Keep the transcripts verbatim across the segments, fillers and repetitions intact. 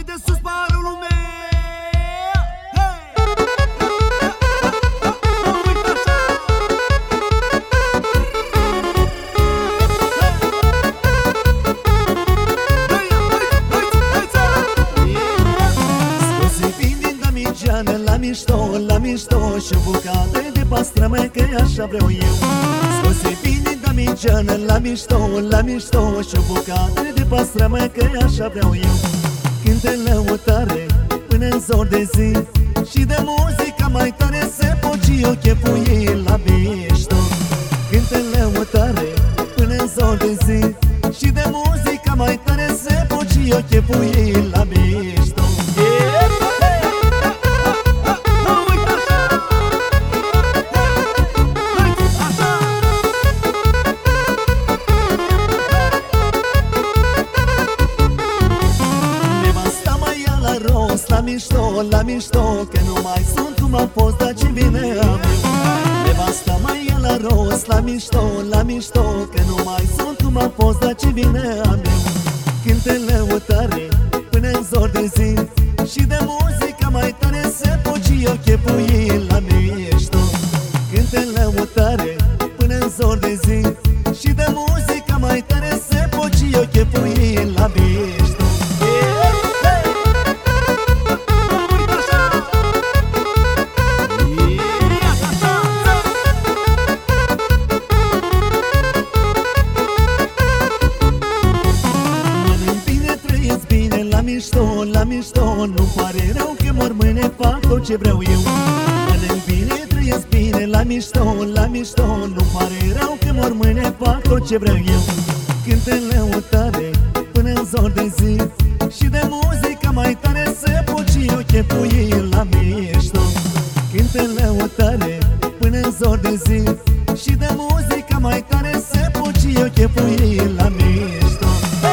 de sus parul lume. La mișto, la mișto și o bucată de pastrămă, că așa vreau eu. Scoase bine damigeană, la mișto, la mișto și o bucată de pastrămă, că așa vreau eu. Cântă lăutare până în zor de zi și de muzica mai tare se poci o chefui la mișto. Cântă lăutare până în zor de zi și de muzica mai tare se poci o chefui la mișto. La mișto, la mișto, că nu mai sunt cum am fost, dar ce bine am eu. Nevasta mai e la rost, la mișto, la mișto, că nu mai sunt cum am fost, dar ce bine am eu. Cântă lăutare până în zor de zi și de muzica mai tare se poci o chefui la mișto. Cântă lăutare până în zor de zi și de muzica mai tare se poci o chefui la mișto. La mișto, nu pare rău că mor mâine, fac tot ce vreau eu. Mănânc bine, trăiesc bine, la mișto, la mișto, nu pare rău că mor mâine, fac tot ce vreau eu. Cântă lăutare până în zor de zi și de muzica mai tare se poci o chefui la mișto. Cântă lăutare până în zor de zi și de muzica mai tare se poci o chefui la mișto.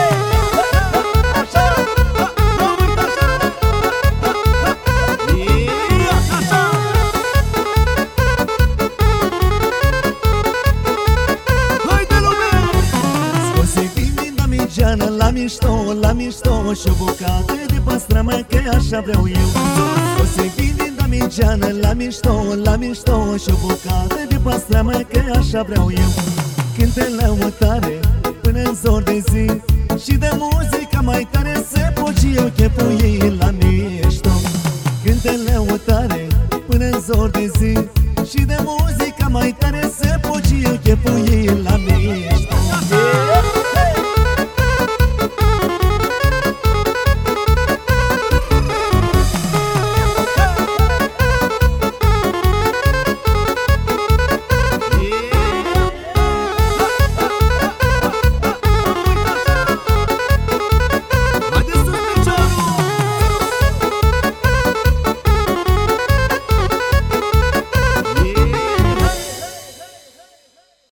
La mișto, la mișto și o bucată de pastrămă, că așa vreau eu. O să vin din damigeană, la mișto, la mișto și o bucată de pastrămă, că așa vreau eu. Cântă lăutare până în zor de zi și de muzica mai tare se poci o chefui la mișto. Cântă lăutare până în zor de zi și de muzica mai tare se poci o chefui la mișto.